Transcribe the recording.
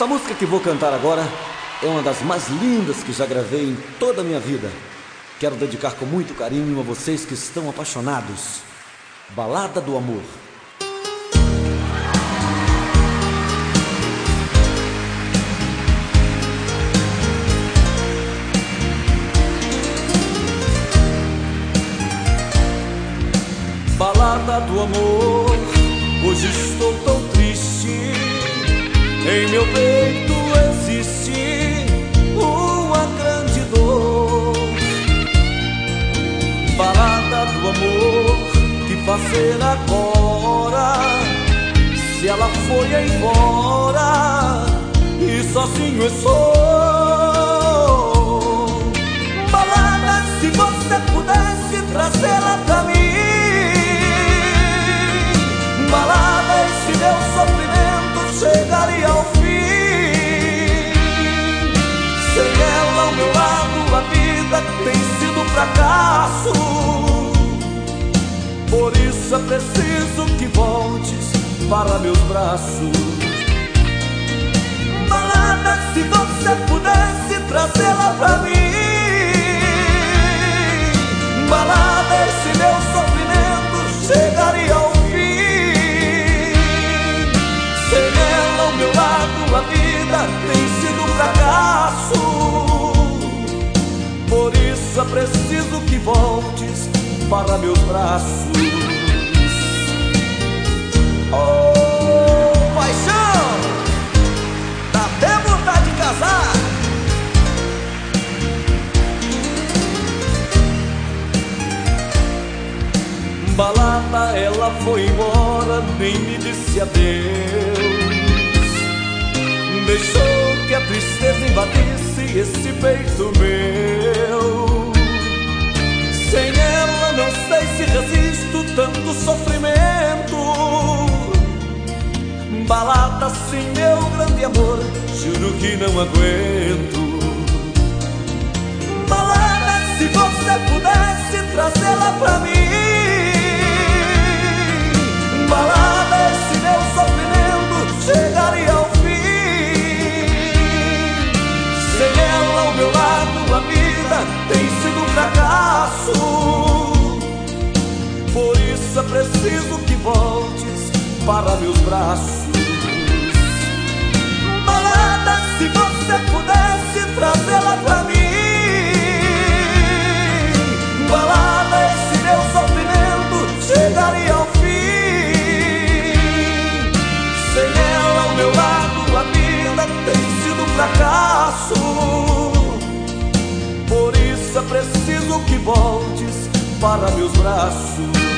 Essa música que vou cantar agora é uma das mais lindas que já gravei em toda a minha vida. Quero dedicar com muito carinho a vocês que estão apaixonados. Balada do Amor. Balada do amor, hoje estou tão triste. Em meu peito existe uma grande dor. Balada do amor, que fazer agora? Se ela foi embora e sozinho estou. Balada, se você pudesse trazê-la pra mim. Balada, esse meu sofrimento chegaria ao fim. Sem ela ao meu lado, a vida tem sido um fracasso. Por isso é preciso que voltes para meus braços. Balada, se você pudesse trazê-la pra mim. Balada, esse meu sofrimento chegaria ao fim. A vida tem sido um fracasso. Por isso é preciso que voltes para meus braços. Oh, paixão, dá até vontade de casar. Balada, ela foi embora, nem me disse adeus. Deixou que a tristeza invadisse esse peito meu. Sem ela não sei se resisto tanto sofrimento. Balada, sem meu grande amor, juro que não aguento. Balada, se você pudesse trazê-la pra mim. Balada, esse meu sofrimento chegaria ao fim. Ao meu lado, a vida tem sido um fracasso. Por isso é preciso que voltes para meus braços. Balada, se você pudesse trazê-la pra mim. Balada, esse meu sofrimento chegaria ao fim. Sem ela ao meu lado, a vida tem sido um fracasso. Por isso é preciso que voltes para meus braços.